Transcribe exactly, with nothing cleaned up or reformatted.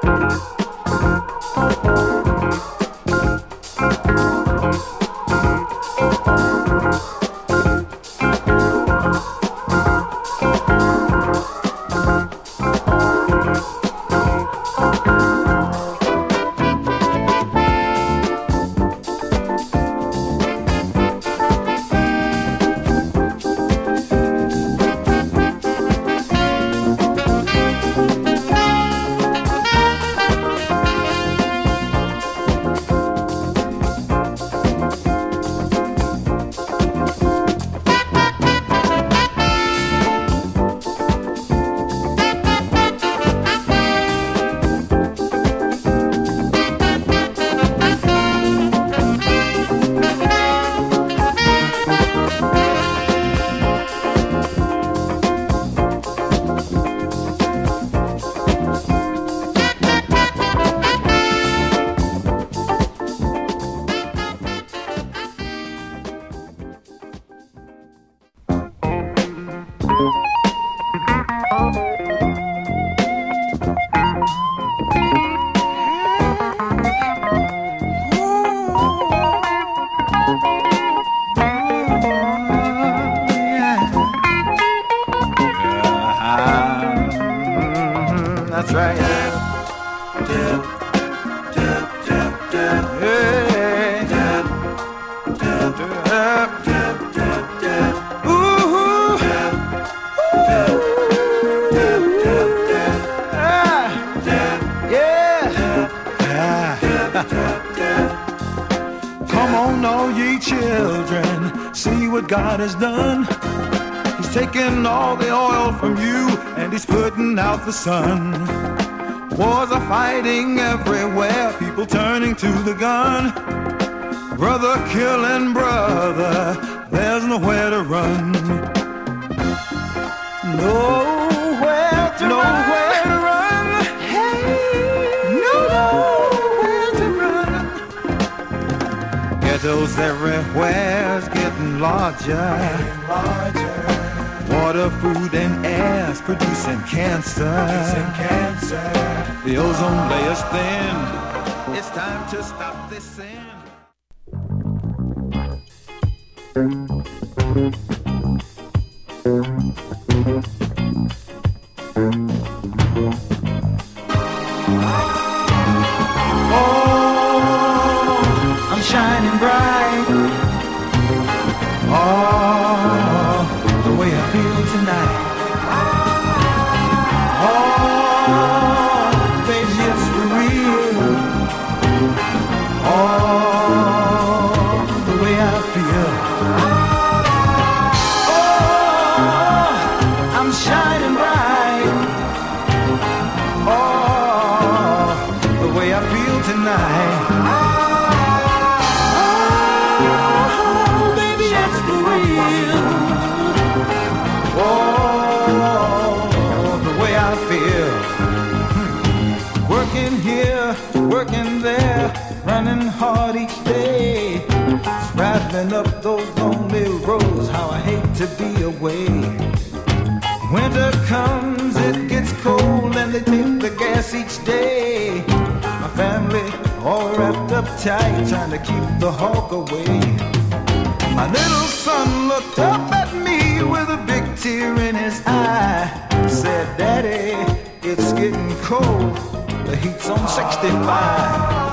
Come on, all ye children, see what God has done. He's taken all the oil from you, and he's putting out the sun. Wars are fighting everywhere, people turning to the gun. Brother killing brother, there's nowhere to run. Nowhere to nowhere to run. Hey, nowhere to run. Ghettos everywhere is getting larger. Getting larger. Water, food, and air is producing cancer. Producing cancer. The ozone layer's thin. It's time to stop this sin. Oh, I'm shining bright. Oh, the way I feel tonight. Oh, baby, it's for real. Oh, the way I feel. Oh, I'm shining bright. Oh, the way I feel tonight. Oh, baby, it's for real. Oh, the way I feel. Hmm. Working here, working there, running hard each day, traveling up those lonely roads. How I hate to be away. Winter comes, it gets cold, and they take the gas each day. My family all wrapped up tight, trying to keep the hawk away. My little son looked up at me with a big tear in his eye. Said, Daddy, it's getting cold, the heat's on sixty-five.